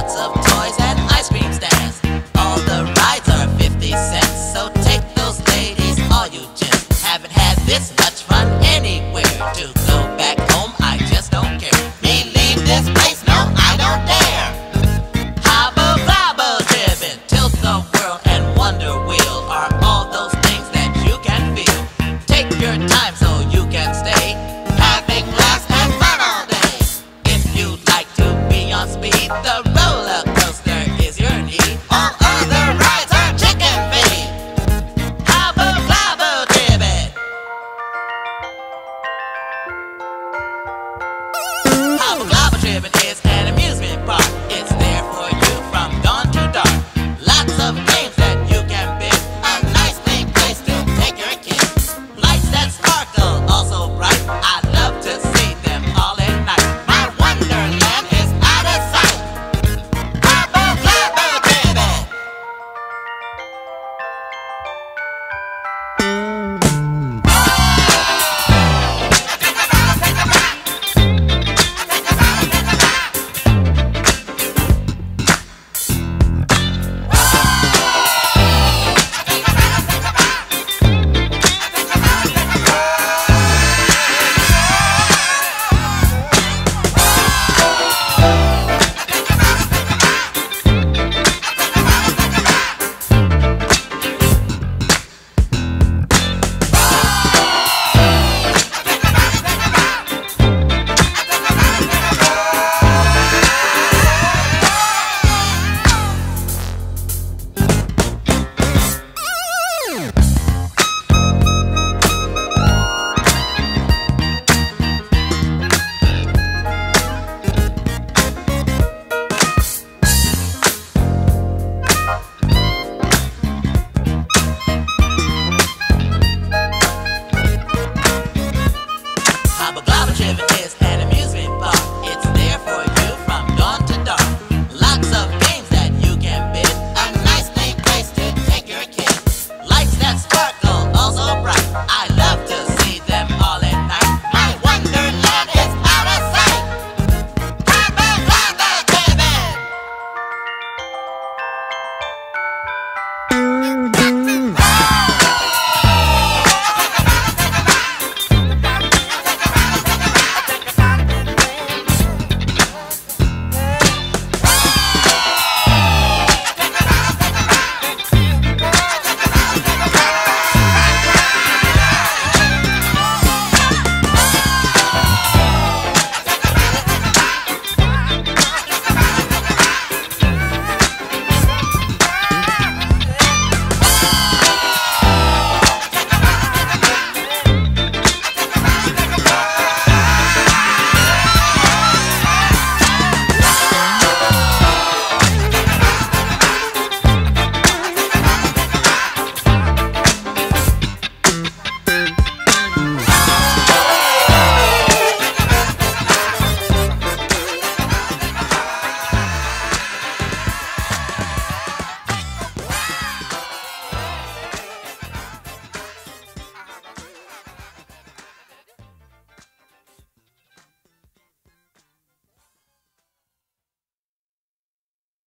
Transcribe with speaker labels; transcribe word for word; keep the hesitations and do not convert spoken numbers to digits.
Speaker 1: lots of toys and ice cream stands. All the rides are fifty cents, so take those ladies, all you gents. Haven't had this much fun anywhere. To go back home, I just don't care. Me leave this place, no, I don't dare. Hobble bobble driven, tilt the world and wonder wheel are all those things that you can feel. Take your time so you can stay, having laughs and fun all day. If you like to be on speed, the roller coaster is your need. All other rides are chicken feed. Hobble bobble driven. Hobble bobble driven is an amusement park. It's there for you from dawn to dark. Lots of games that you can pick. A nice big place to take your kids. Lights that sparkle, also bright. I love to see them all at night. My wonderland is out of sight. Hobble bobble driven. Hobble bobble driven is an